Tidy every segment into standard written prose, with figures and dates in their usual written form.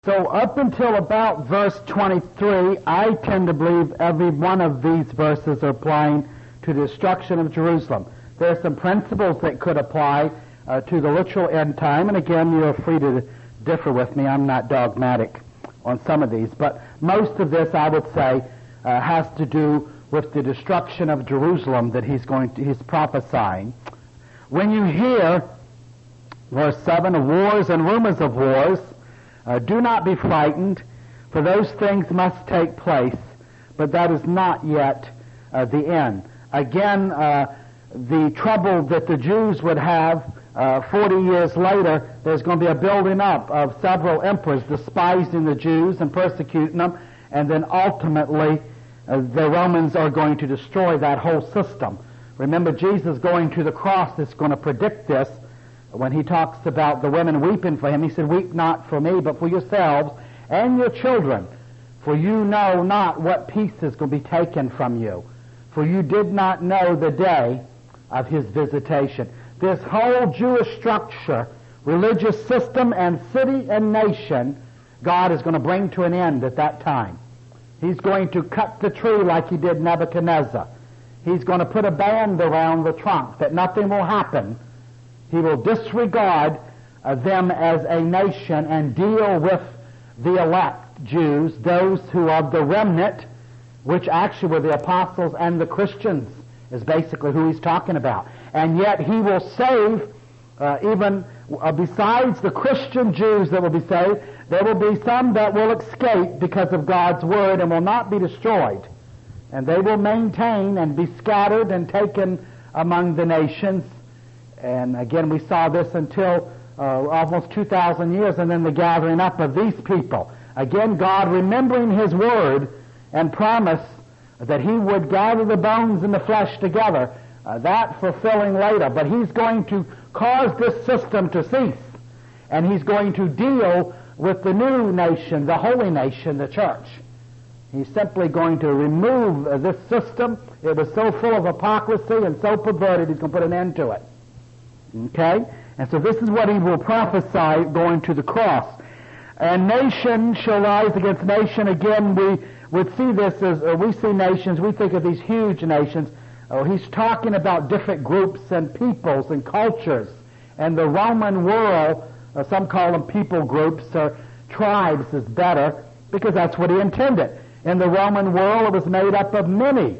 So up until about verse 23, I tend to believe every one of these verses are applying to the destruction of Jerusalem. There are some principles that could apply to the literal end time, and again, you're free to differ with me. I'm not dogmatic on some of these, but most of this, I would say, has to do with the destruction of Jerusalem that he's prophesying. When you hear, verse 7, of wars and rumors of wars, do not be frightened, for those things must take place, but that is not yet the end. Again, the trouble that the Jews would have 40 years later, there's going to be a building up of several emperors despising the Jews and persecuting them, and then ultimately the Romans are going to destroy that whole system. Remember, Jesus going to the cross is going to predict this. When he talks about the women weeping for him, he said, "Weep not for me, but for yourselves and your children, for you know not what peace is going to be taken from you, for you did not know the day of his visitation." This whole Jewish structure, religious system and city and nation, God is going to bring to an end at that time. He's going to cut the tree like he did Nebuchadnezzar. He's going to put a band around the trunk that nothing will happen. He will disregard them as a nation and deal with the elect Jews, those who are the remnant, which actually were the apostles and the Christians, is basically who he's talking about. And yet he will save, even besides the Christian Jews that will be saved, there will be some that will escape because of God's word and will not be destroyed. And they will maintain and be scattered and taken among the nations. And again, we saw this until almost 2,000 years, and then the gathering up of these people. Again, God remembering his word and promise that he would gather the bones and the flesh together, that fulfilling later. But he's going to cause this system to cease, and he's going to deal with the new nation, the holy nation, the church. He's simply going to remove this system. It was so full of hypocrisy and so perverted, he's going to put an end to it. Okay? And so this is what he will prophesy going to the cross. And nation shall rise against nation. Again, we would see this as, we see nations, we think of these huge nations. He's talking about different groups and peoples and cultures. And the Roman world, some call them people groups, or tribes is better, because that's what he intended. In the Roman world, it was made up of many.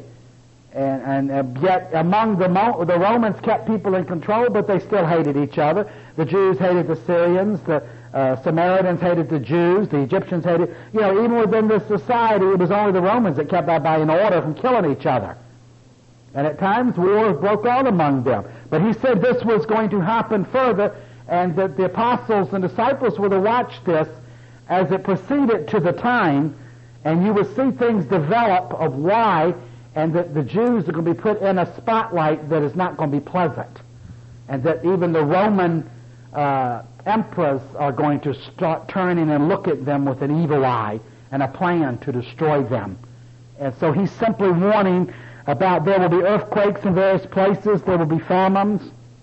And yet among the Romans kept people in control, but they still hated each other. The Jews hated the Syrians, the Samaritans hated the Jews, the Egyptians hated, even within this society, it was only the Romans that kept everybody in order from killing each other. And at times wars broke out among them. But he said this was going to happen further, and that the apostles and disciples were to watch this as it proceeded to the time, and you would see things develop of why, and that the Jews are going to be put in a spotlight that is not going to be pleasant. And that even the Roman emperors are going to start turning and look at them with an evil eye and a plan to destroy them. And so he's simply warning about there will be earthquakes in various places, there will be famines.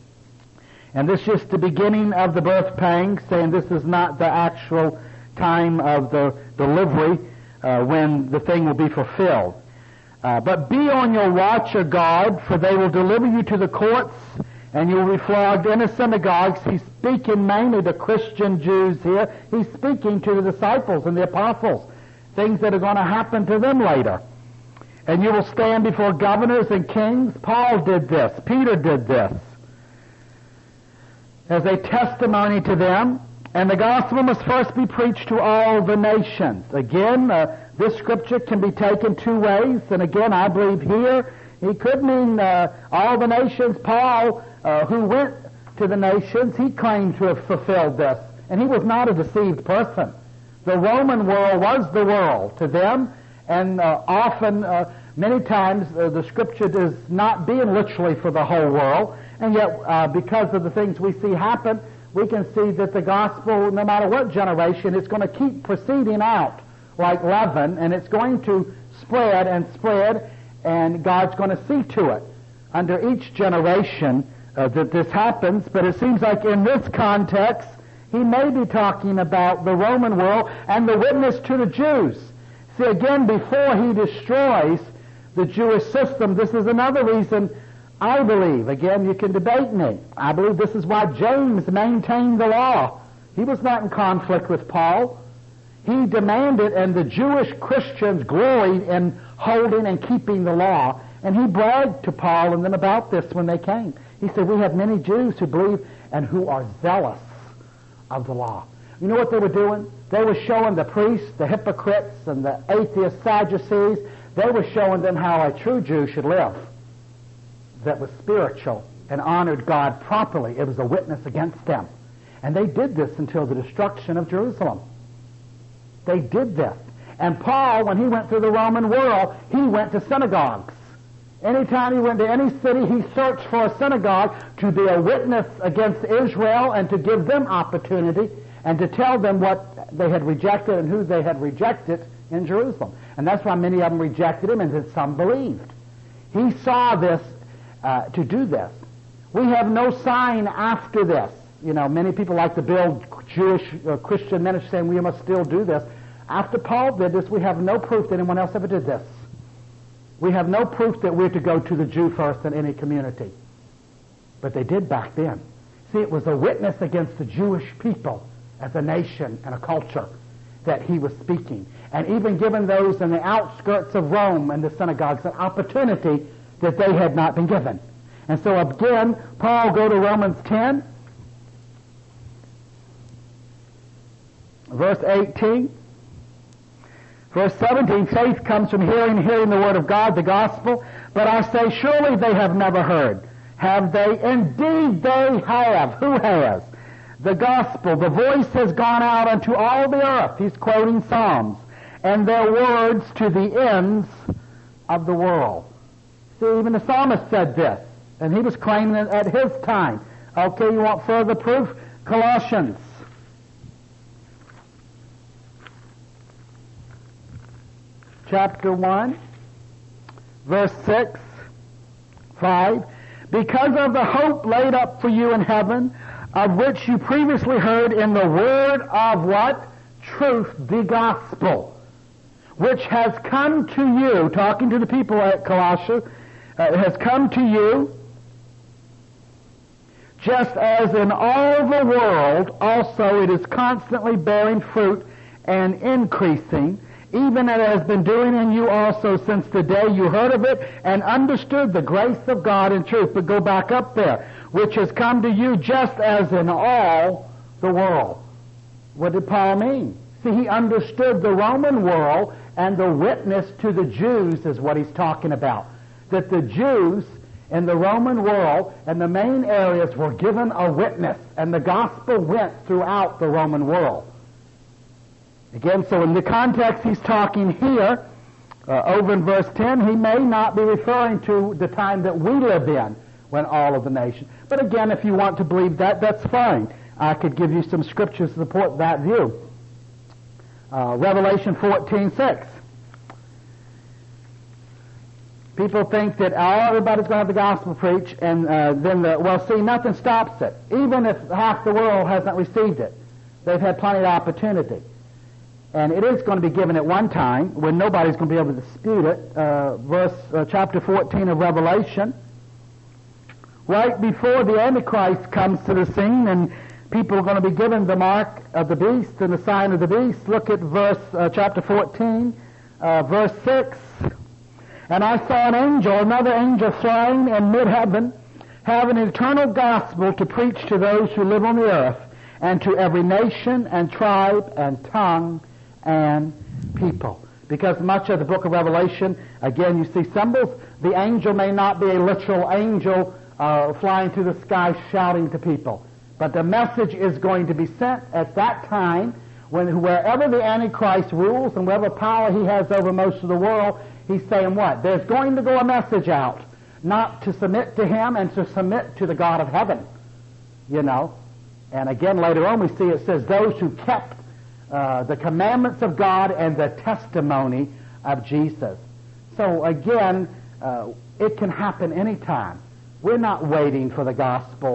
And this is just the beginning of the birth pangs, saying this is not the actual time of the delivery when the thing will be fulfilled. But be on your watch or guard, for they will deliver you to the courts, and you will be flogged in the synagogues. He's speaking mainly to Christian Jews here. He's speaking to the disciples and the apostles, things that are going to happen to them later. And you will stand before governors and kings. Paul did this. Peter did this. As a testimony to them. And the gospel must first be preached to all the nations. Again, this scripture can be taken two ways. And again, I believe here, he could mean all the nations. Paul, who went to the nations, he claimed to have fulfilled this. And he was not a deceived person. The Roman world was the world to them. And often, many times, the scripture is not being literally for the whole world. And yet, because of the things we see happen, we can see that the gospel, no matter what generation, is going to keep proceeding out like leaven, and it's going to spread and spread, and God's going to see to it under each generation that this happens. But it seems like in this context, He may be talking about the Roman world and the witness to the Jews. See, again, before he destroys the Jewish system, this is another reason I believe, again, you can debate me, I believe this is why James maintained the law. He was not in conflict with Paul. He demanded, and the Jewish Christians gloried in holding and keeping the law. And he bragged to Paul and them about this when they came. He said, we have many Jews who believe and who are zealous of the law. You know what they were doing? They were showing the priests, the hypocrites, and the atheist Sadducees, they were showing them how a true Jew should live, that was spiritual and honored God properly. It was a witness against them. And they did this until the destruction of Jerusalem. They did this. And Paul, when he went through the Roman world, he went to synagogues. Anytime he went to any city, he searched for a synagogue to be a witness against Israel and to give them opportunity and to tell them what they had rejected and who they had rejected in Jerusalem. And that's why many of them rejected him and that some believed. He saw this to do this. We have no sign after this. You know, many people like to build Jewish Christian ministry saying we must still do this. After Paul did this, we have no proof that anyone else ever did this. We have no proof that we're to go to the Jew first in any community. But they did back then. See, it was a witness against the Jewish people as a nation and a culture that he was speaking. And even giving those in the outskirts of Rome and the synagogues an opportunity that they had not been given. And so again, Paul go to Romans 10, verse 18. Verse 17, faith comes from hearing, hearing the word of God, the gospel. But I say, surely they have never heard. Have they? Indeed they have. Who has? The gospel. The voice has gone out unto all the earth. He's quoting Psalms. And their words to the ends of the world. See, even the psalmist said this. And he was claiming it at his time. Okay, you want further proof? Colossians. Chapter 1, verse 6, 5. Because of the hope laid up for you in heaven, of which you previously heard in the word of what? Truth, the gospel, which has come to you, talking to the people at Colossae, has come to you, just as in all the world also it is constantly bearing fruit and increasing, even as it has been doing in you also since the day you heard of it and understood the grace of God in truth. But go back up there, which has come to you just as in all the world. What did Paul mean? See, he understood the Roman world and the witness to the Jews is what he's talking about. That the Jews in the Roman world and the main areas were given a witness, and the gospel went throughout the Roman world. Again, so in the context he's talking here, over in verse 10, he may not be referring to the time that we live in, when all of the nation. But again, if you want to believe that, that's fine. I could give you some scriptures to support that view. Revelation 14:6. People think that everybody's going to have the gospel preached, and then nothing stops it. Even if half the world hasn't received it, they've had plenty of opportunity. And it is going to be given at one time when nobody's going to be able to dispute it. Chapter 14 of Revelation. Right before the Antichrist comes to the scene and people are going to be given the mark of the beast and the sign of the beast. Look at chapter 14, verse 6. And I saw another angel flying in mid-heaven, having an eternal gospel to preach to those who live on the earth, and to every nation and tribe and tongue and people. Because much of the book of Revelation, again, you see symbols. The angel may not be a literal angel flying through the sky shouting to people. But the message is going to be sent at that time when wherever the Antichrist rules and whatever power he has over most of the world, he's saying what? There's going to go a message out, not to submit to him and to submit to the God of heaven. You know? And again, later on we see it says those who kept the commandments of God and the testimony of Jesus. So again, it can happen anytime. We're not waiting for the gospel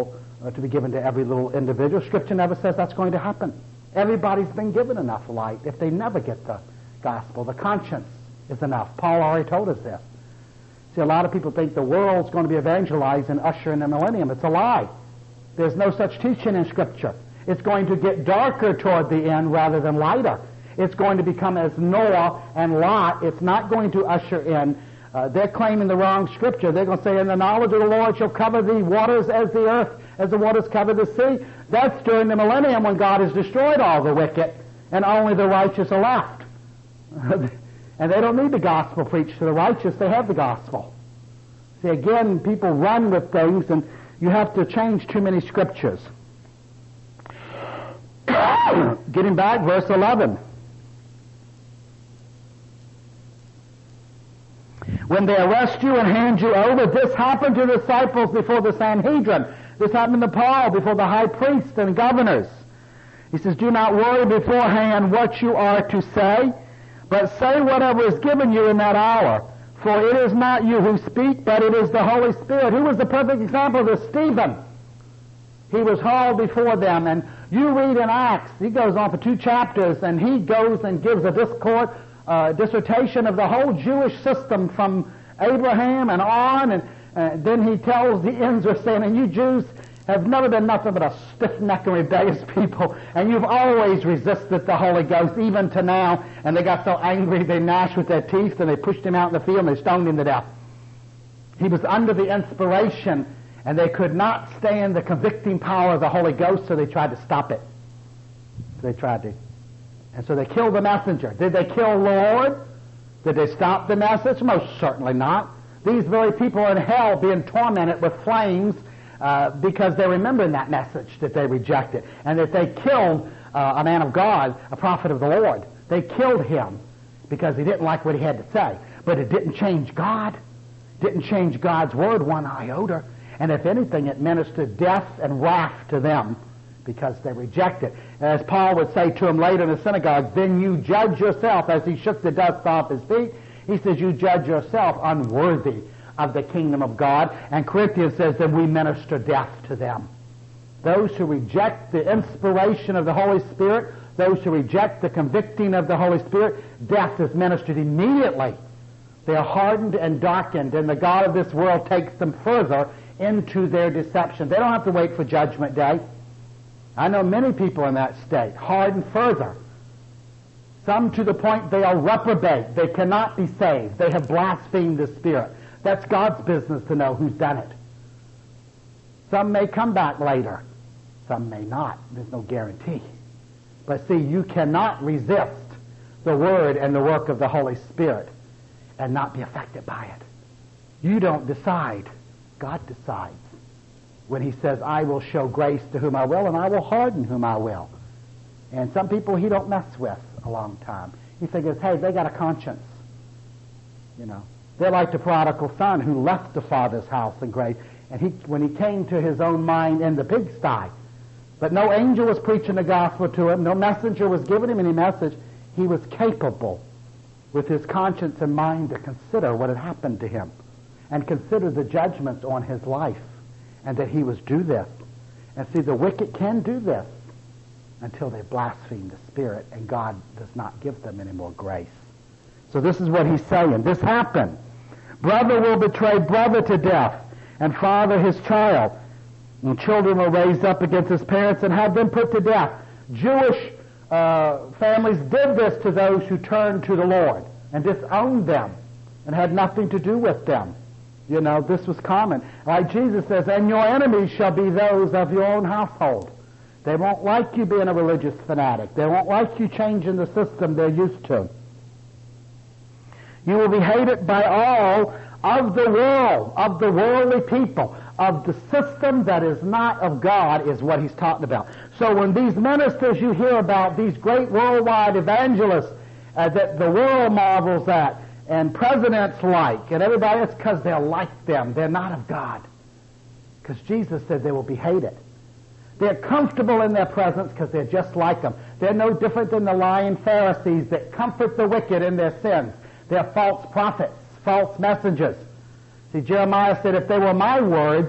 to be given to every little individual. Scripture never says that's going to happen. Everybody's been given enough light. If they never get the gospel, the conscience is enough. Paul already told us this. See, a lot of people think the world's going to be evangelized and usher in the millennium. It's a lie. There's no such teaching in Scripture. It's going to get darker toward the end rather than lighter. It's going to become as Noah and Lot. It's not going to usher in. They're claiming the wrong Scripture. They're going to say, "In the knowledge of the Lord shall cover the waters as the earth, as the waters cover the sea." That's during the millennium when God has destroyed all the wicked and only the righteous are left. And they don't need the gospel preached to the righteous. They have the gospel. See, again, people run with things, and you have to change too many Scriptures. Getting back, verse 11. When they arrest you and hand you over, this happened to the disciples before the Sanhedrin. This happened to Paul before the high priests and governors. He says, "Do not worry beforehand what you are to say, but say whatever is given you in that hour. For it is not you who speak, but it is the Holy Spirit." Who was the perfect example of this? Stephen. He was hauled before them, and you read in Acts, he goes on for 2 chapters, and he goes and gives a dissertation of the whole Jewish system from Abraham and on, and then he tells the ends of saying, "And you Jews have never been nothing but a stiff-necked and rebellious people, and you've always resisted the Holy Ghost, even to now." And they got so angry they gnashed with their teeth, and they pushed him out in the field, and they stoned him to death. He was under the inspiration, and they could not stand the convicting power of the Holy Ghost, so they tried to stop it. And so they killed the messenger. Did they kill the Lord? Did they stop the message? Most certainly not. These very people are in hell being tormented with flames because they're remembering that message that they rejected, and that they killed a man of God, a prophet of the Lord. They killed him because he didn't like what he had to say. But it didn't change God. Didn't change God's word one iota. And if anything, it ministered death and wrath to them because they rejected. As Paul would say to them later in the synagogue, "Then you judge yourself," as he shook the dust off his feet. He says, "You judge yourself unworthy of the kingdom of God." And Corinthians says that we minister death to them. Those who reject the inspiration of the Holy Spirit, those who reject the convicting of the Holy Spirit, death is ministered immediately. They are hardened and darkened, and the God of this world takes them further into their deception. They don't have to wait for Judgment Day. I know many people in that state, hardened further. Some to the point they are reprobate. They cannot be saved. They have blasphemed the Spirit. That's God's business to know who's done it. Some may come back later. Some may not. There's no guarantee. But see, you cannot resist the Word and the work of the Holy Spirit and not be affected by it. You don't decide. God decides. When he says, "I will show grace to whom I will, and I will harden whom I will." And some people he don't mess with a long time. He figures, hey, they got a conscience. You know, they're like the prodigal son who left the father's house and grave, and when he came to his own mind in the pigsty, but no angel was preaching the gospel to him, no messenger was giving him any message, he was capable with his conscience and mind to consider what had happened to him and consider the judgments on his life, and that he was due this. And see, the wicked can do this until they blaspheme the Spirit, and God does not give them any more grace. So this is what he's saying. This happened. Brother will betray brother to death, and father his child. And children will raise up against his parents and have them put to death. Jewish families did this to those who turned to the Lord and disowned them and had nothing to do with them. You know, this was common. Like Jesus says, "And your enemies shall be those of your own household." They won't like you being a religious fanatic. They won't like you changing the system they're used to. You will be hated by all of the world, of the worldly people, of the system that is not of God, is what he's talking about. So when these ministers you hear about, these great worldwide evangelists that the world marvels at, and presidents like, and everybody, it's because they're like them. They're not of God. Because Jesus said they will be hated. They're comfortable in their presence because they're just like them. They're no different than the lying Pharisees that comfort the wicked in their sins. They're false prophets, false messengers. See, Jeremiah said, "If they were my words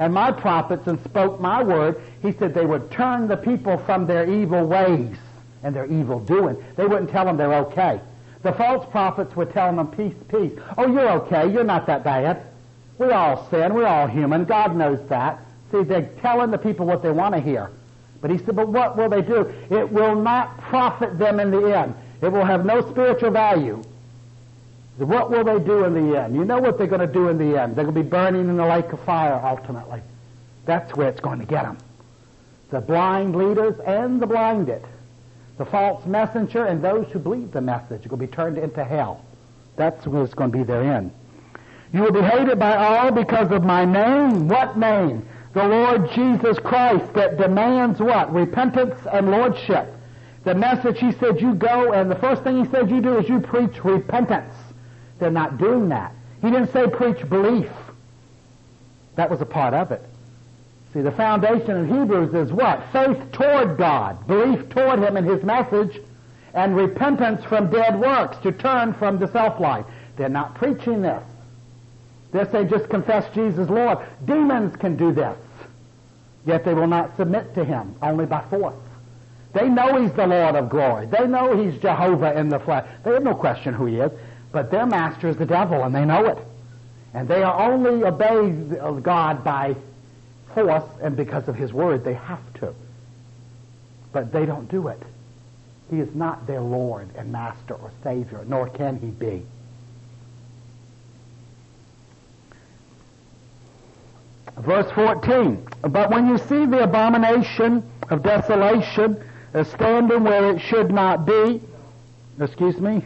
and my prophets and spoke my word, he said they would turn the people from their evil ways and their evil doing. They wouldn't tell them they're okay. The false prophets were telling them, peace, peace. Oh, you're okay. You're not that bad. We all sin. We're all human. God knows that. See, they're telling the people what they want to hear. But he said, but what will they do? It will not profit them in the end. It will have no spiritual value. So what will they do in the end? You know what they're going to do in the end. They're going to be burning in the lake of fire, ultimately. That's where it's going to get them. The blind leaders and the blinded. The false messenger and those who believe the message are going to be turned into hell. That's where it's going to be their end. You will be hated by all because of my name. What name? The Lord Jesus Christ, that demands what? Repentance and lordship. The message, he said, you go, and the first thing he said you do is you preach repentance. They're not doing that. He didn't say preach belief. That was a part of it. See, the foundation in Hebrews is what? Faith toward God, belief toward him and his message, and repentance from dead works, to turn from the self-life. They're not preaching this. They're saying just confess Jesus Lord. Demons can do this, yet they will not submit to him, only by force. They know he's the Lord of glory. They know he's Jehovah in the flesh. They have no question who he is, but their master is the devil, and they know it. And they are only obey God by force, and because of his word they have to. But they don't do it. He is not their Lord and Master or Savior, nor can he be. Verse 14, but when you see the abomination of desolation standing where it should not be, excuse me?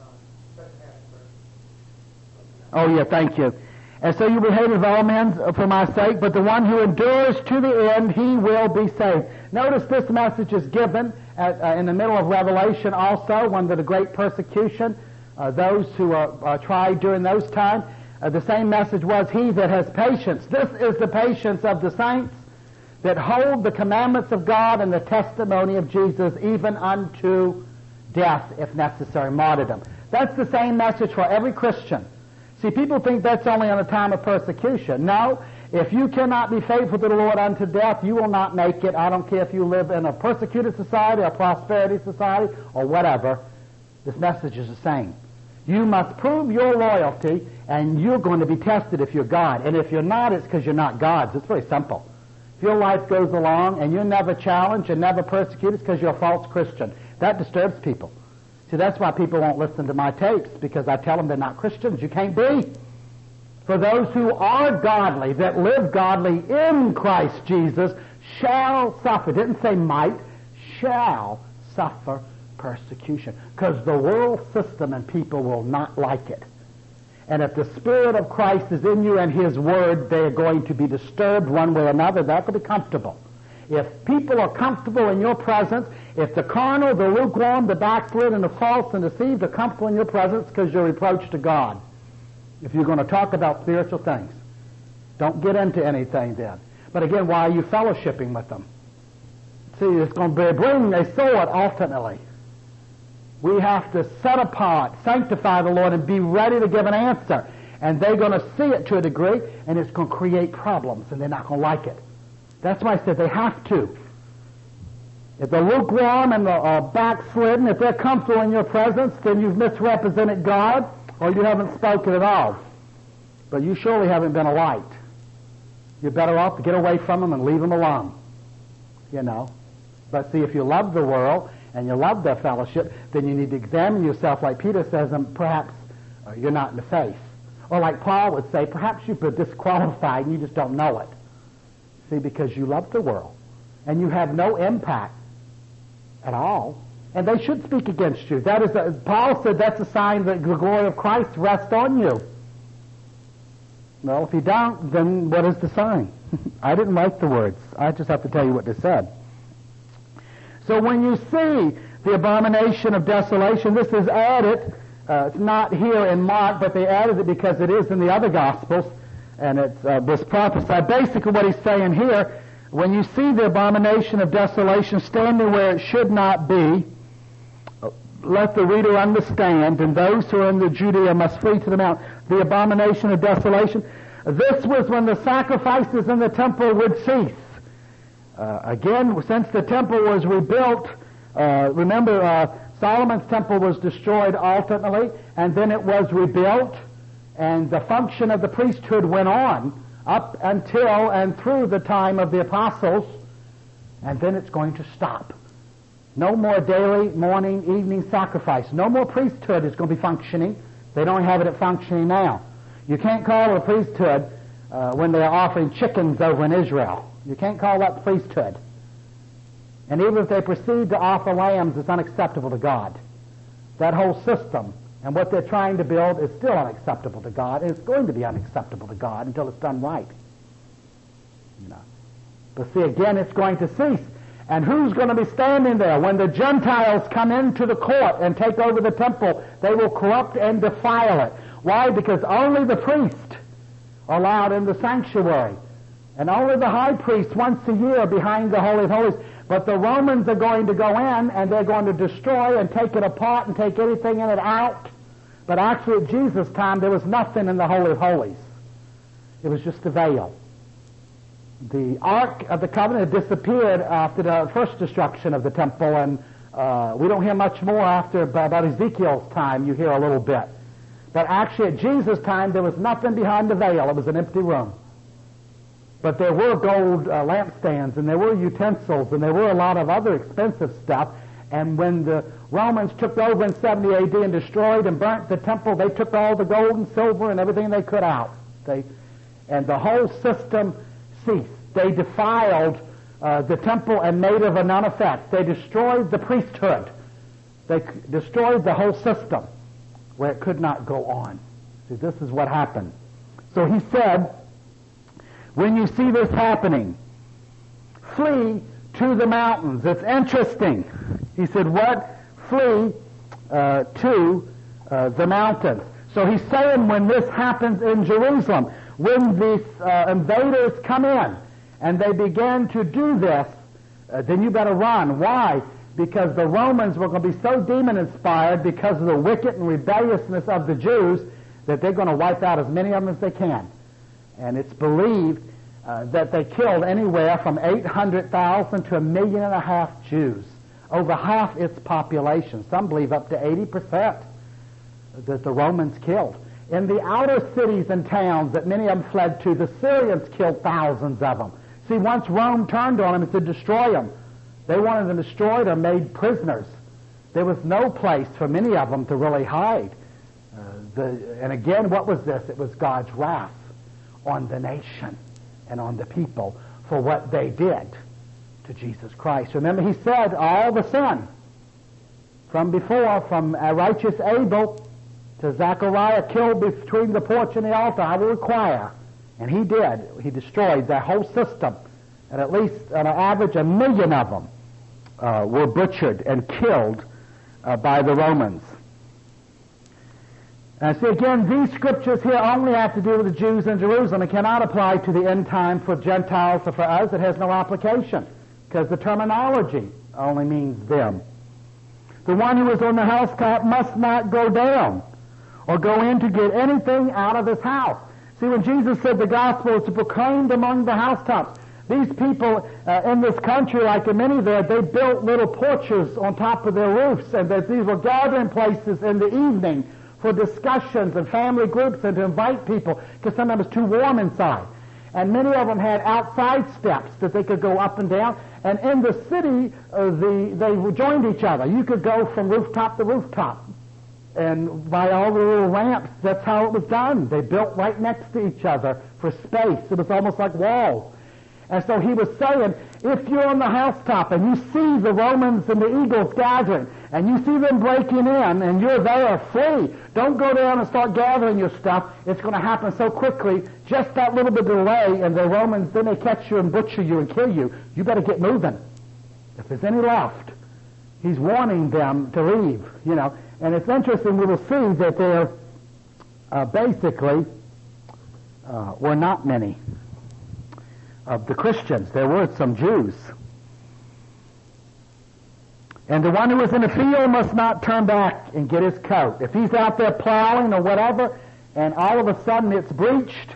Oh yeah, thank you. And so you will be hated of all men for my sake, but the one who endures to the end, he will be saved. Notice this message is given in the middle of Revelation also, under the great persecution, those who are tried during those times. The same message was, he that has patience. This is the patience of the saints that hold the commandments of God and the testimony of Jesus, even unto death, if necessary, martyrdom. That's the same message for every Christian. See, people think that's only on a time of persecution. No, if you cannot be faithful to the Lord unto death, you will not make it. I don't care if you live in a persecuted society, a prosperity society, or whatever. This message is the same. You must prove your loyalty, and you're going to be tested if you're God. And if you're not, it's because you're not God's. It's very simple. If your life goes along and you're never challenged and never persecuted, it's because you're a false Christian. That disturbs people. See, that's why people won't listen to my tapes, because I tell them they're not Christians. You can't be. For those who are godly, that live godly in Christ Jesus, shall suffer. It didn't say might, shall suffer persecution. Because the world system and people will not like it. And if the Spirit of Christ is in you and His Word, they're going to be disturbed one way or another. They're not going to be comfortable. If people are comfortable in your presence, if the carnal, the lukewarm, the backslid, and the false and deceived are comfortable in your presence, because you're reproach to God. If you're going to talk about spiritual things, don't get into anything then. But again, why are you fellowshipping with them? See, it's going to bring a sword ultimately. We have to set apart, sanctify the Lord, and be ready to give an answer. And they're going to see it to a degree, and it's going to create problems, and they're not going to like it. That's why I said they have to. If the lukewarm and the backslidden, if they're comfortable in your presence, then you've misrepresented God, or you haven't spoken at all. But you surely haven't been a light. You're better off to get away from them and leave them alone. You know. But see, if you love the world and you love their fellowship, then you need to examine yourself, like Peter says, and perhaps you're not in the faith. Or like Paul would say, perhaps you've been disqualified and you just don't know it. See, because you love the world and you have no impact at all. And they should speak against you. That is, Paul said that's a sign that the glory of Christ rests on you. Well, if you don't, then what is the sign? I didn't write the words. I just have to tell you what they said. So when you see the abomination of desolation, this is added. It's not here in Mark, but they added it because it is in the other Gospels, and it was prophesied. Basically what he's saying here, when you see the abomination of desolation standing where it should not be, let the reader understand, and those who are in the Judea must flee to the mount. The abomination of desolation, This was when the sacrifices in the temple would cease. Again, since the temple was rebuilt, remember Solomon's temple was destroyed ultimately, and then it was rebuilt, and the function of the priesthood went on up until and through the time of the apostles, and then it's going to stop. No more daily, morning, evening sacrifice. No more priesthood is going to be functioning. They don't have it functioning now. You can't call it a priesthood when they are offering chickens over in Israel. You can't call that priesthood. And even if they proceed to offer lambs, it's unacceptable to God. That whole system and what they're trying to build is still unacceptable to God, and it's going to be unacceptable to God until it's done right. But see, again, it's going to cease. And who's going to be standing there? When the Gentiles come into the court and take over the temple, they will corrupt and defile it. Why? Because only the priest are allowed in the sanctuary. And only the high priest once a year behind the Holy of Holies. But the Romans are going to go in and they're going to destroy and take it apart and take anything in it out. But actually at Jesus' time there was nothing in the Holy of Holies. It was just a veil. The Ark of the Covenant had disappeared after the first destruction of the temple, and we don't hear much more after about Ezekiel's time. You hear a little bit. But actually at Jesus' time there was nothing behind the veil. It was an empty room. But there were gold lampstands, and there were utensils, and there were a lot of other expensive stuff. And when the Romans took over in 70 A.D. and destroyed and burnt the temple, they took all the gold and silver and everything they could out. And the whole system ceased. They defiled the temple and made it of none effect. They destroyed the priesthood. They destroyed the whole system where it could not go on. See, this is what happened. So he said, when you see this happening, flee to the mountains. It's interesting. He said, what? Flee to the mountains. So he's saying when this happens in Jerusalem, when these invaders come in and they begin to do this, then you better run. Why? Because the Romans were going to be so demon-inspired because of the wicked and rebelliousness of the Jews that they're going to wipe out as many of them as they can. And it's believed that they killed anywhere from 800,000 to 1.5 million Jews, over half its population. Some believe up to 80% that the Romans killed. In the outer cities and towns that many of them fled to, the Syrians killed thousands of them. See, once Rome turned on them, it to destroy them. They wanted them destroyed or made prisoners. There was no place for many of them to really hide. And again, what was this? It was God's wrath on the nation and on the people for what they did to Jesus Christ. Remember, he said, all the sin from before, from righteous Abel to Zechariah killed between the porch and the altar, I will require. And he did. He destroyed their whole system. And at least, on an average, 1 million of them were butchered and killed by the Romans. And see, again, these scriptures here only have to do with the Jews in Jerusalem. It cannot apply to the end time for Gentiles or for us. It has no application because the terminology only means them. The one who is on the housetop must not go down or go in to get anything out of his house. See, when Jesus said the gospel is proclaimed among the housetops, these people in this country, like in many there, they built little porches on top of their roofs, and that these were gathering places in the evening for discussions and family groups and to invite people, because sometimes it's too warm inside. And many of them had outside steps that they could go up and down. And in the city, they joined each other. You could go from rooftop to rooftop. And by all the little ramps, that's how it was done. They built right next to each other for space. It was almost like walls. And so he was saying, if you're on the housetop and you see the Romans and the eagles gathering, and you see them breaking in, and you're there, flee. Don't go down and start gathering your stuff. It's going to happen so quickly. Just that little bit of delay, and the Romans, then they catch you and butcher you and kill you. You better get moving. If there's any left, he's warning them to leave, you know. And it's interesting, we will see that there basically were not many of the Christians. There were some Jews. And the one who is in the field must not turn back and get his coat. If he's out there plowing or whatever, and all of a sudden it's breached,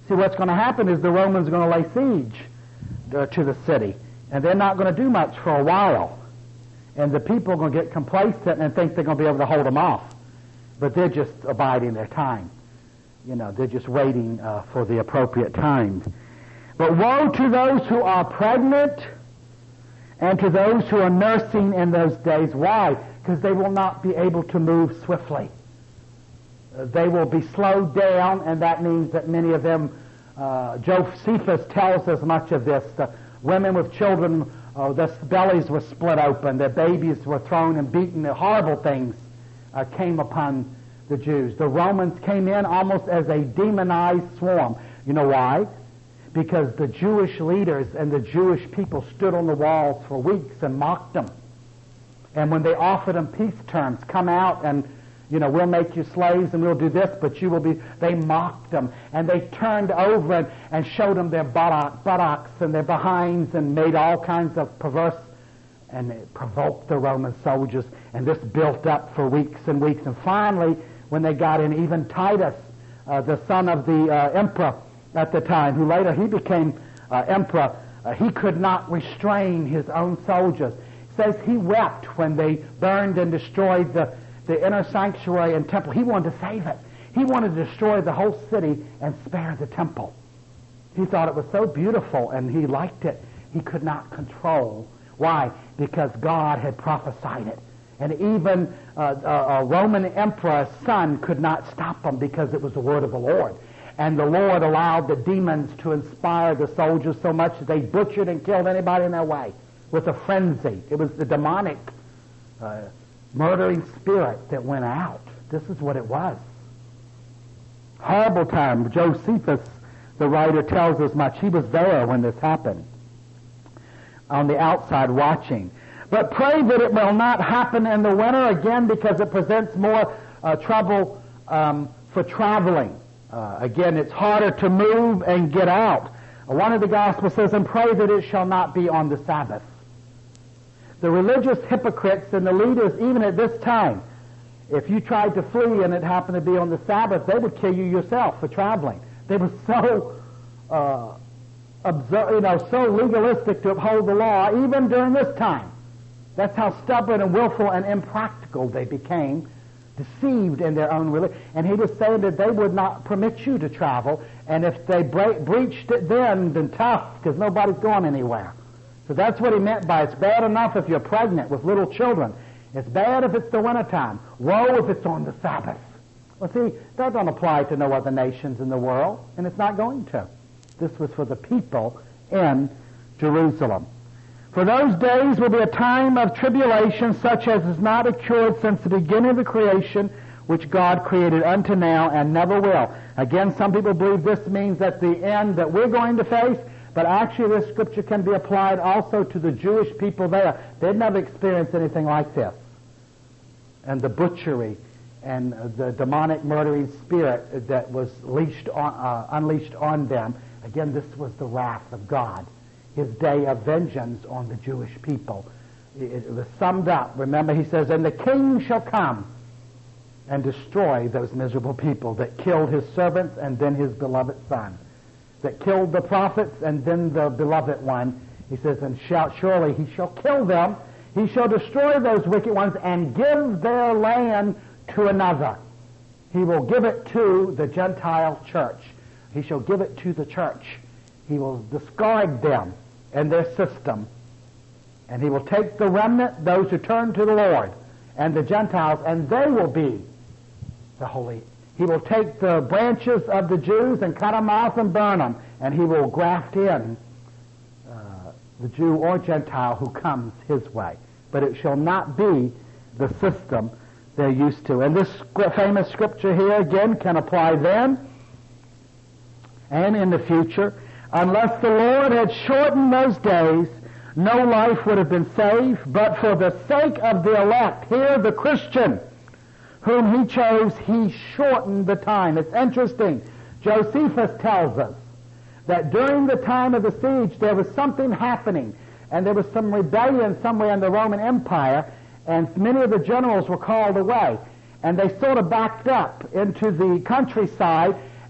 See, what's going to happen is the Romans are going to lay siege to the city, and they're not going to do much for a while. And the people are going to get complacent and think they're going to be able to hold them off. But they're just abiding their time. They're just waiting for the appropriate time. But woe to those who are pregnant and to those who are nursing in those days. Why? Because they will not be able to move swiftly. They will be slowed down, and that means that many of them, Josephus tells us much of this, the women with children, their bellies were split open, their babies were thrown and beaten, the horrible things came upon the Jews. The Romans came in almost as a demonized swarm. You know why? Because the Jewish leaders and the Jewish people stood on the walls for weeks and mocked them. And when they offered them peace terms, come out and, we'll make you slaves and we'll do this, but you will be, they mocked them. And they turned over and showed them their buttocks and their behinds and made all kinds of perverse, and it provoked the Roman soldiers. And this built up for weeks and weeks. And finally, when they got in, even Titus, the son of the emperor at the time, who later he became emperor, he could not restrain his own soldiers. It says he wept when they burned and destroyed the inner sanctuary and temple. He wanted to save it. He wanted to destroy the whole city and spare the temple. He thought it was so beautiful and he liked it. He could not control. Why? Because God had prophesied it. And even a Roman emperor's son could not stop them because it was the word of the Lord. And the Lord allowed the demons to inspire the soldiers so much that they butchered and killed anybody in their way with a frenzy. It was the demonic murdering spirit that went out. This is what it was. Horrible time. Josephus, the writer, tells us much. He was there when this happened, on the outside watching. But pray that it will not happen in the winter again, because it presents more trouble for traveling. Again, it's harder to move and get out. One of the Gospels says, and pray that it shall not be on the Sabbath. The religious hypocrites and the leaders, even at this time, if you tried to flee and it happened to be on the Sabbath, they would kill you yourself for traveling. They were so so legalistic to uphold the law, even during this time. That's how stubborn and willful and impractical they became, deceived in their own religion. And he was saying that they would not permit you to travel, and if they breached it then tough, because nobody's going anywhere. So that's what he meant by it's bad enough if you're pregnant with little children. It's bad if it's the wintertime. Woe if it's on the Sabbath. Well, see, that don't apply to no other nations in the world, and it's not going to. This was for the people in Jerusalem. For those days will be a time of tribulation such as is not occurred since the beginning of the creation, which God created unto now and never will. Again, some people believe this means that the end that we're going to face, but actually this scripture can be applied also to the Jewish people there. They'd never experienced anything like this. And the butchery and the demonic murdering spirit that was unleashed on them. Again, this was the wrath of God, his day of vengeance on the Jewish people. It was summed up. Remember, he says, and the king shall come and destroy those miserable people that killed his servants and then his beloved son, that killed the prophets and then the beloved one. He says, and surely he shall kill them. He shall destroy those wicked ones and give their land to another. He will give it to the Gentile church. He shall give it to the church. He will discard them and their system. And he will take the remnant, those who turn to the Lord, and the Gentiles, and they will be the holy. He will take the branches of the Jews and cut them off and burn them, and he will graft in the Jew or Gentile who comes his way. But it shall not be the system they're used to. And this famous scripture here, again, can apply then and in the future. Unless the Lord had shortened those days, no life would have been saved, but for the sake of the elect, here the Christian, whom he chose, he shortened the time. It's interesting. Josephus tells us that during the time of the siege, there was something happening, and there was some rebellion somewhere in the Roman Empire, and many of the generals were called away, and they sort of backed up into the countryside,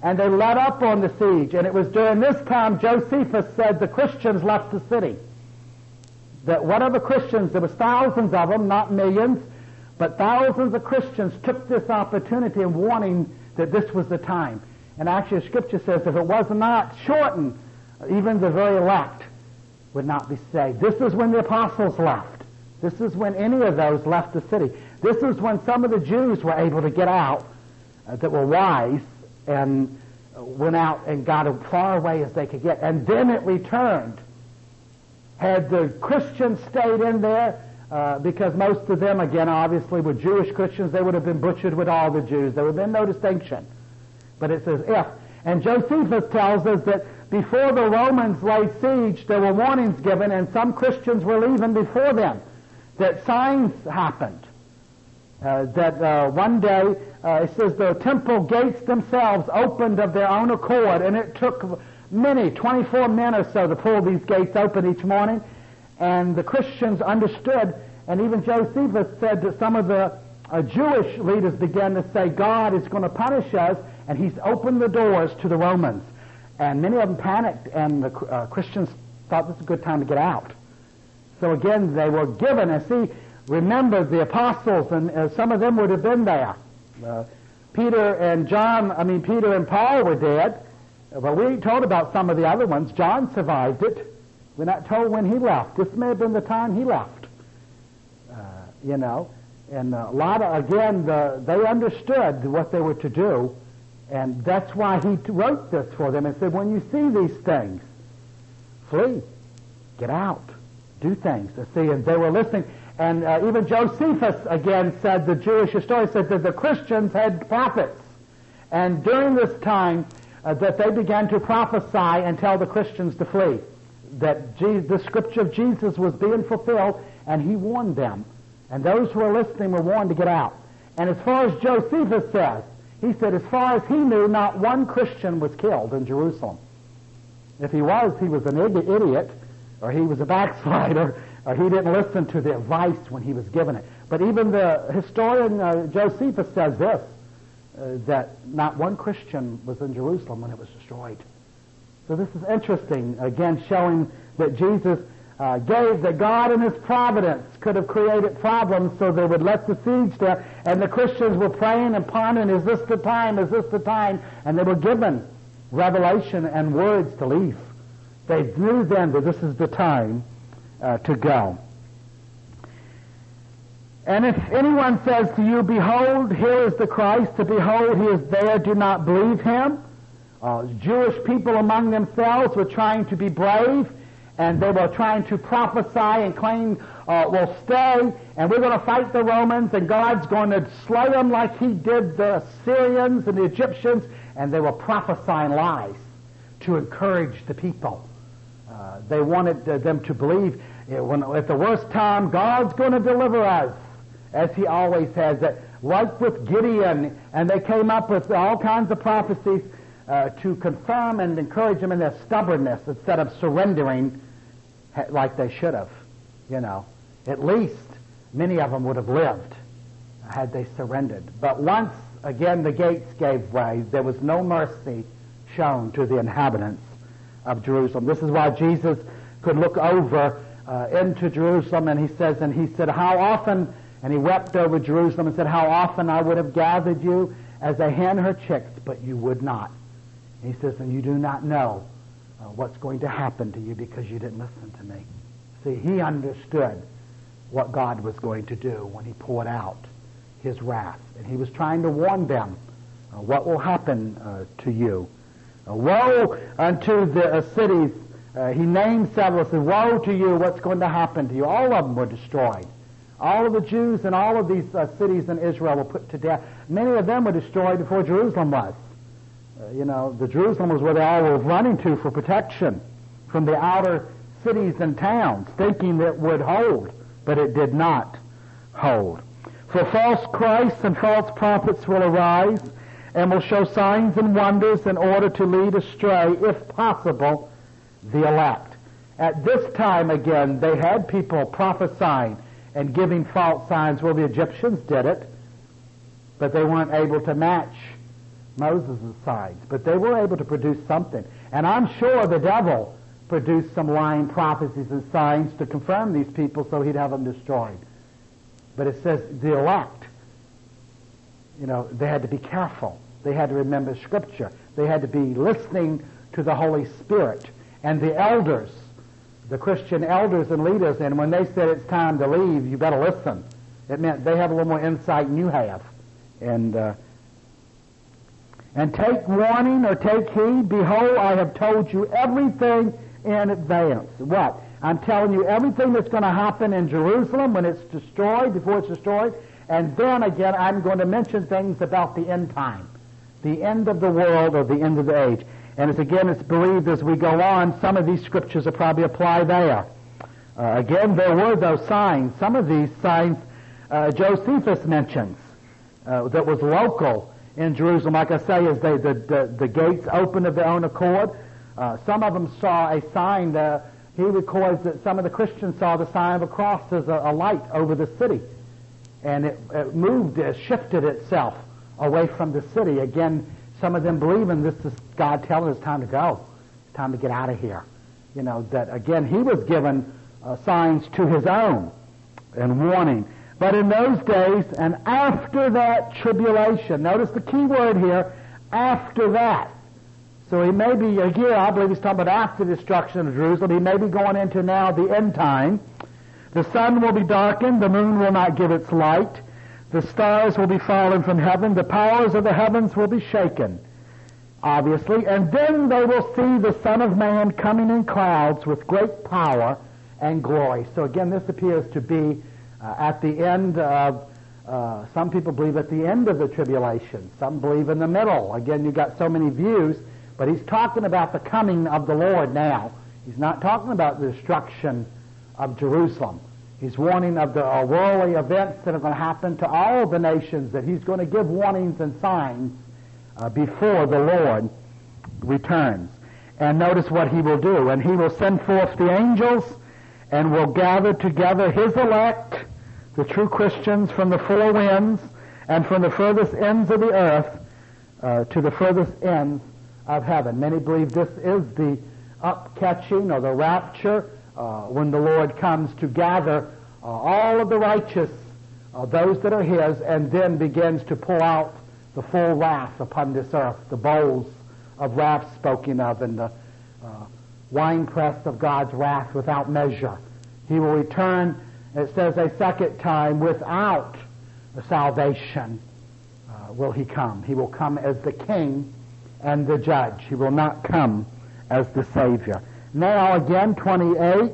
and they let up on the siege. And it was during this time Josephus said the Christians left the city. That whatever Christians, there was thousands of them, not millions, but thousands of Christians took this opportunity and warning that this was the time. And actually the Scripture says if it was not shortened, even the very elect would not be saved. This is when the apostles left. This is when any of those left the city. This is when some of the Jews were able to get out that were wise and went out and got as far away as they could get. And then it returned. Had the Christians stayed in there, because most of them, again, obviously were Jewish Christians, they would have been butchered with all the Jews. There would have been no distinction. But it says if. And Josephus tells us that before the Romans laid siege, there were warnings given, and some Christians were leaving before them. That signs happened. That one day, it says the temple gates themselves opened of their own accord, and it took 24 men or so to pull these gates open each morning. And the Christians understood, and even Josephus said that some of the Jewish leaders began to say, God is going to punish us, and he's opened the doors to the Romans. And many of them panicked, and the Christians thought this was a good time to get out. So again, they were given, and see, remember the apostles, and some of them would have been there. Peter and Paul were dead, but we ain't told about some of the other ones. John survived it. We're not told when he left. This may have been the time he left. And a lot of, again, they understood what they were to do, and that's why he wrote this for them and said, when you see these things, flee, get out, do things. See, and they were listening. And even Josephus, again, said, the Jewish historian said that the Christians had prophets. And during this time, that they began to prophesy and tell the Christians to flee. That the scripture of Jesus was being fulfilled, and he warned them. And those who were listening were warned to get out. And as far as Josephus says, he said as far as he knew, not one Christian was killed in Jerusalem. If he was an idiot, or he was a backslider, or he didn't listen to the advice when he was given it. But even the historian Josephus says this, that not one Christian was in Jerusalem when it was destroyed. So this is interesting, again, showing that Jesus gave that God in his providence could have created problems so they would let the siege there, and the Christians were praying and pondering, is this the time, is this the time? And they were given revelation and words to leave. They knew then that this is the time to go. And if anyone says to you, behold, here is the Christ, to behold, he is there, do not believe him. Jewish people among themselves were trying to be brave, and they were trying to prophesy and claim, we'll stay, and we're going to fight the Romans, and God's going to slay them like he did the Syrians and the Egyptians, and they were prophesying lies to encourage the people. They wanted them to believe at the worst time, God's going to deliver us, as he always has. That, like with Gideon, and they came up with all kinds of prophecies to confirm and encourage them in their stubbornness instead of surrendering like they should have. At least many of them would have lived had they surrendered. But once again the gates gave way, there was no mercy shown to the inhabitants of Jerusalem. This is why Jesus could look over into Jerusalem, and he said, how often, and he wept over Jerusalem and said, how often I would have gathered you as a hen her chicks, but you would not. And he says, and you do not know what's going to happen to you because you didn't listen to me. See, he understood what God was going to do when he poured out his wrath. And he was trying to warn them what will happen to you. Woe unto the cities. He named several, said, woe to you, what's going to happen to you? All of them were destroyed. All of the Jews and all of these cities in Israel were put to death. Many of them were destroyed before Jerusalem was. The Jerusalem was where they all were running to for protection from the outer cities and towns, thinking that it would hold, but it did not hold. For false Christs and false prophets will arise and will show signs and wonders in order to lead astray, if possible, the elect. At this time, again, they had people prophesying and giving false signs. Well, the Egyptians did it, but they weren't able to match Moses' signs, but they were able to produce something. And I'm sure the devil produced some lying prophecies and signs to confirm these people so he'd have them destroyed. But it says the elect, they had to be careful. They had to remember Scripture. They had to be listening to the Holy Spirit. And the elders, the Christian elders and leaders, and when they said it's time to leave, you better listen. It meant they have a little more insight than you have. And take warning or take heed. Behold, I have told you everything in advance. What? I'm telling you everything that's going to happen in Jerusalem when it's destroyed, before it's destroyed. And then again, I'm going to mention things about the end time, the end of the world or the end of the age. And it's believed as we go on, some of these scriptures will probably apply there. Again, there were those signs. Some of these signs Josephus mentions that was local in Jerusalem. Like I say, as the gates opened of their own accord. Some of them saw a sign. He records that some of the Christians saw the sign of a cross as a light over the city. And it moved, it shifted itself away from the city. Again, some of them believing this is God telling us it's time to go. It's time to get out of here. That again, he was given signs to his own and warning. But in those days, and after that tribulation, notice the key word here, after that. So he may be here, I believe he's talking about after the destruction of Jerusalem. He may be going into now the end time. The sun will be darkened, the moon will not give its light, the stars will be fallen from heaven, the powers of the heavens will be shaken, obviously, and then they will see the Son of Man coming in clouds with great power and glory. So again, this appears to be at the end of, some people believe at the end of the tribulation. Some believe in the middle. Again, you've got so many views, but he's talking about the coming of the Lord now. He's not talking about the destruction of Jerusalem. He's warning of the worldly events that are going to happen to all the nations, that he's going to give warnings and signs before the Lord returns. And notice what he will do. And he will send forth the angels and will gather together his elect, the true Christians, from the four winds and from the furthest ends of the earth to the furthest ends of heaven. Many believe this is the upcatching or the rapture when the Lord comes to gather all of the righteous, those that are his, and then begins to pour out the full wrath upon this earth, the bowls of wrath spoken of, and the winepress of God's wrath without measure. He will return, it says, a second time without salvation will he come. He will come as the king and the judge. He will not come as the Savior. Now again, 28.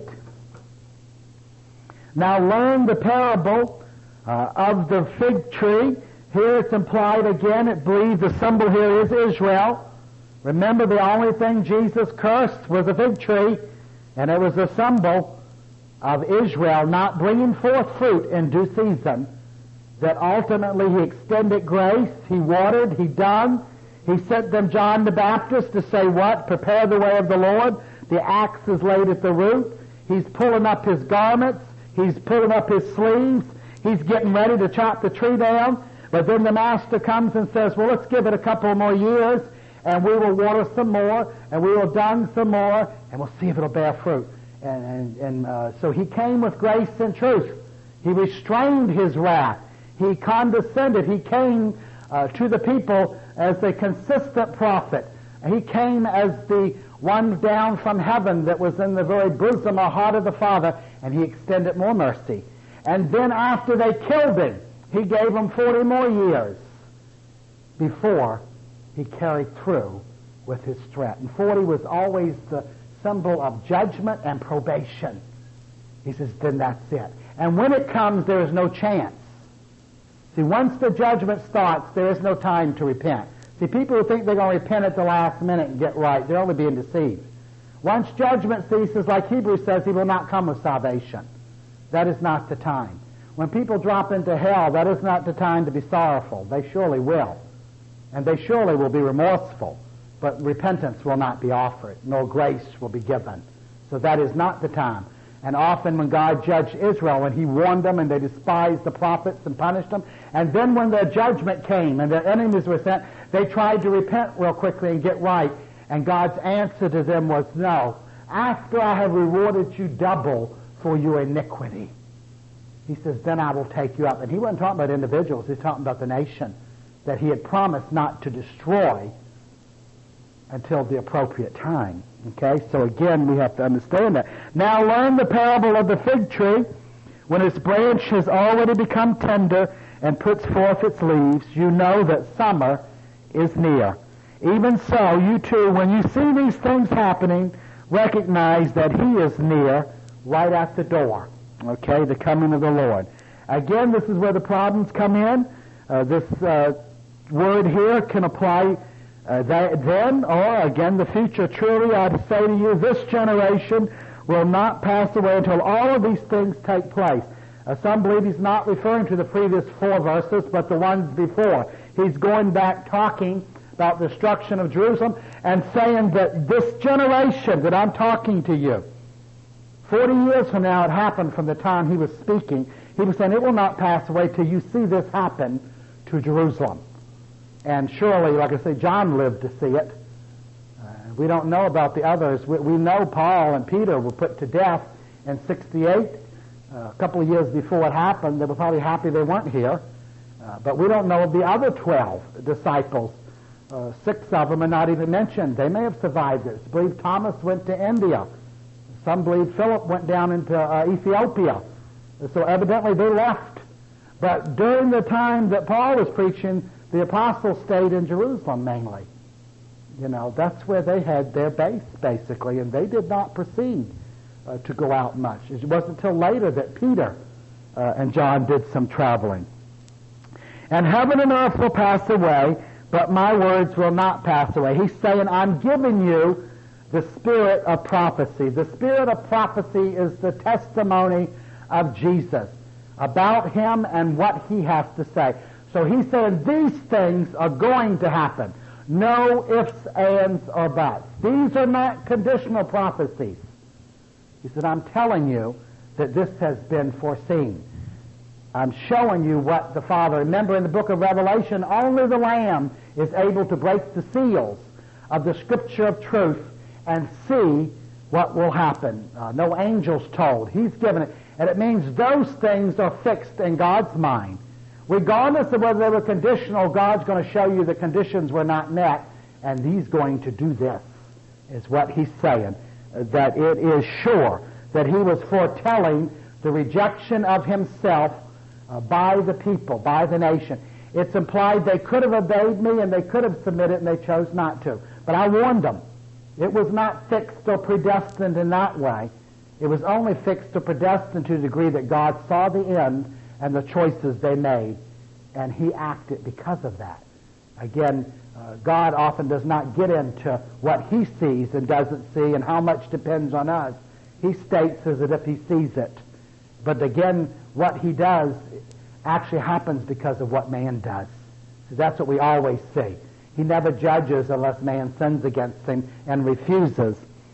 Now learn the parable of the fig tree. Here it's implied again, it believes the symbol here is Israel. Remember, the only thing Jesus cursed was a fig tree, and it was a symbol of Israel not bringing forth fruit in due season, that ultimately he extended grace, he watered, he dug, he sent them John the Baptist to say what? Prepare the way of the Lord. The axe is laid at the root. He's pulling up his garments. He's pulling up his sleeves. He's getting ready to chop the tree down. But then the master comes and says, well, let's give it a couple more years, and we will water some more, and we will dung some more, and we'll see if it'll bear fruit. So he came with grace and truth. He restrained his wrath. He condescended. He came to the people as a consistent prophet. He came as the one down from heaven that was in the very bosom or heart of the Father, and he extended more mercy. And then after they killed him, he gave them 40 more years before he carried through with his threat. And 40 was always the symbol of judgment and probation. He says, then that's it. And when it comes, there is no chance. See, once the judgment starts, there is no time to repent. See, people who think they're going to repent at the last minute and get right, they're only being deceived. Once judgment ceases, like Hebrews says, he will not come with salvation. That is not the time. When people drop into hell, that is not the time to be sorrowful. They surely will. And they surely will be remorseful. But repentance will not be offered, nor grace will be given. So that is not the time. And often when God judged Israel, when he warned them and they despised the prophets and punished them, and then when their judgment came and their enemies were sent, They tried to repent real quickly and get right, and God's answer to them was, no, after I have rewarded you double for your iniquity, he says, then I will take you up. And he wasn't talking about individuals, he was talking about the nation that he had promised not to destroy until the appropriate time. Okay, so again, we have to understand that. Now learn the parable of the fig tree. When its branch has already become tender and puts forth its leaves, you know that summer is near. Even so, you too, when you see these things happening, recognize that he is near, right at the door. Okay, the coming of the Lord. Again, this is where the problems come in. This word here can apply then or again the future. Truly, I say to you, this generation will not pass away until all of these things take place. Some believe he's not referring to the previous 4 verses, but the ones before. He's going back talking about the destruction of Jerusalem and saying that this generation that I'm talking to you, 40 years from now it happened from the time he was speaking. He was saying it will not pass away till you see this happen to Jerusalem. And surely, like I say, John lived to see it. We don't know about the others. We know Paul and Peter were put to death in 68. A couple of years before it happened, they were probably happy they weren't here. But we don't know of the other 12 disciples. 6 of them are not even mentioned. They may have survived this. Some believe Thomas went to India. Some believe Philip went down into Ethiopia. So evidently they left. But during the time that Paul was preaching, the apostles stayed in Jerusalem mainly. You know, that's where they had their base, basically, and they did not proceed to go out much. It wasn't until later that Peter and John did some traveling. And heaven and earth will pass away, but my words will not pass away. He's saying, I'm giving you the spirit of prophecy. The spirit of prophecy is the testimony of Jesus about him and what he has to say. So he's saying these things are going to happen. No ifs, ands, or buts. These are not conditional prophecies. He said, I'm telling you that this has been foreseen. I'm showing you what the Father... Remember, in the book of Revelation, only the Lamb is able to break the seals of the Scripture of truth and see what will happen. No angels told. He's given it. And it means those things are fixed in God's mind. Regardless of whether they were conditional, God's going to show you the conditions were not met, and he's going to do this, is what he's saying. That it is sure that he was foretelling the rejection of himself by the people, by the nation. It's implied they could have obeyed me and they could have submitted and they chose not to. But I warned them. It was not fixed or predestined in that way. It was only fixed or predestined to the degree that God saw the end and the choices they made, and he acted because of that. Again, God often does not get into what he sees and doesn't see and how much depends on us. He states as if he sees it. But again, what he does actually happens because of what man does. So that's what we always see. He never judges unless man sins against him and refuses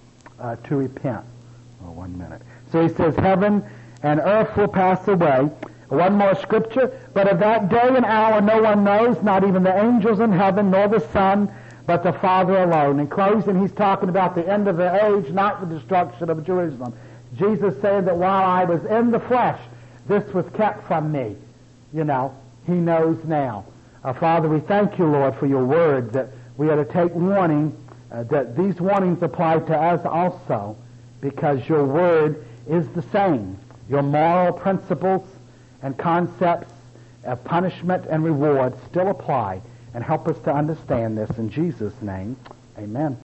to repent. Oh, 1 minute. So he says, heaven and earth will pass away. One more scripture. But of that day and hour no one knows, not even the angels in heaven, nor the Son, but the Father alone. In closing, he's talking about the end of the age, not the destruction of Jerusalem. Jesus said that while I was in the flesh, this was kept from me. You know, he knows now. Father, we thank you, Lord, for your word, that we are to take warning, that these warnings apply to us also, because your word is the same. Your moral principles and concepts of punishment and reward still apply, and help us to understand this in Jesus' name. Amen.